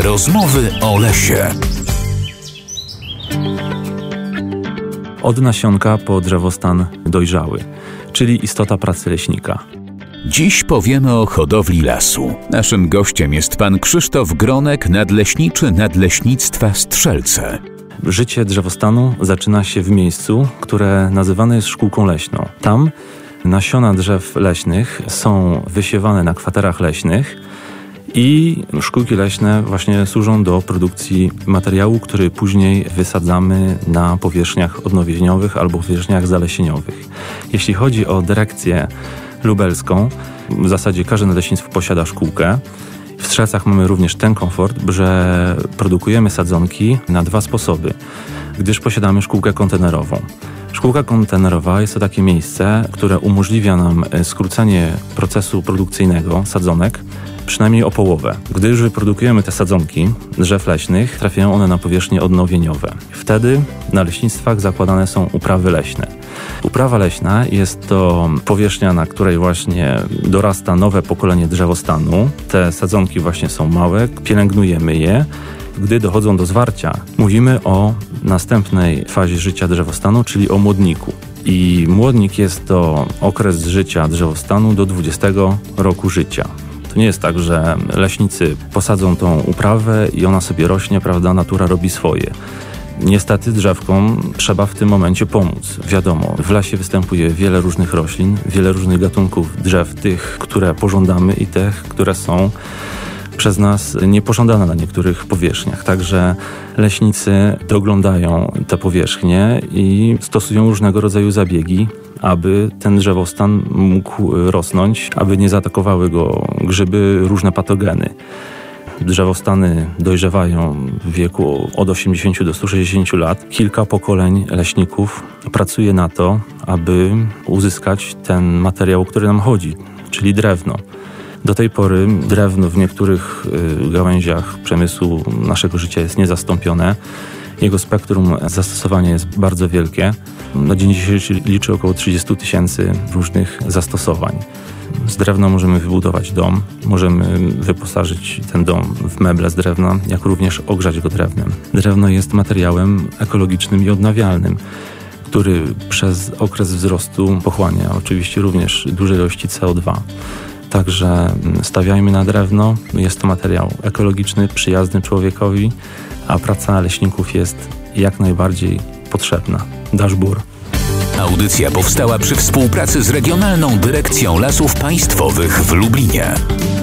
Rozmowy o lesie. Od nasionka po drzewostan dojrzały, czyli istota pracy leśnika. Dziś powiemy o hodowli lasu. Naszym gościem jest pan Krzysztof Gronek, nadleśniczy Nadleśnictwa Strzelce. Życie drzewostanu zaczyna się w miejscu, które nazywane jest szkółką leśną. Tam nasiona drzew leśnych są wysiewane na kwaterach leśnych i szkółki leśne właśnie służą do produkcji materiału, który później wysadzamy na powierzchniach odnowieniowych albo powierzchniach zalesieniowych. Jeśli chodzi o dyrekcję lubelską, w zasadzie każde nadleśnictwo posiada szkółkę. W Strzelcach mamy również ten komfort, że produkujemy sadzonki na dwa sposoby, gdyż posiadamy szkółkę kontenerową. Szkółka kontenerowa jest to takie miejsce, które umożliwia nam skrócenie procesu produkcyjnego sadzonek przynajmniej o połowę. Gdyż wyprodukujemy te sadzonki drzew leśnych, trafiają one na powierzchnie odnowieniowe. Wtedy na leśnictwach zakładane są uprawy leśne. Uprawa leśna jest to powierzchnia, na której właśnie dorasta nowe pokolenie drzewostanu. Te sadzonki właśnie są małe, pielęgnujemy je. Gdy dochodzą do zwarcia, mówimy o następnej fazie życia drzewostanu, czyli o młodniku. I młodnik jest to okres życia drzewostanu do 20 roku życia. To nie jest tak, że leśnicy posadzą tą uprawę i ona sobie rośnie, prawda, natura robi swoje. Niestety drzewkom trzeba w tym momencie pomóc. Wiadomo, w lesie występuje wiele różnych roślin, wiele różnych gatunków drzew, tych, które pożądamy i tych, które są przez nas niepożądane na niektórych powierzchniach. Także leśnicy doglądają te powierzchnie i stosują różnego rodzaju zabiegi, aby ten drzewostan mógł rosnąć, aby nie zaatakowały go grzyby, różne patogeny. Drzewostany dojrzewają w wieku od 80 do 160 lat. Kilka pokoleń leśników pracuje na to, aby uzyskać ten materiał, o który nam chodzi, czyli drewno. Do tej pory drewno w niektórych gałęziach przemysłu naszego życia jest niezastąpione. Jego spektrum zastosowania jest bardzo wielkie. Na dzień dzisiejszy liczy około 30 000 różnych zastosowań. Z drewna możemy wybudować dom, możemy wyposażyć ten dom w meble z drewna, jak również ogrzać go drewnem. Drewno jest materiałem ekologicznym i odnawialnym, który przez okres wzrostu pochłania oczywiście również duże ilości CO2. Także stawiajmy na drewno, jest to materiał ekologiczny, przyjazny człowiekowi, a praca leśników jest jak najbardziej potrzebna. Daszbur. Audycja powstała przy współpracy z Regionalną Dyrekcją Lasów Państwowych w Lublinie.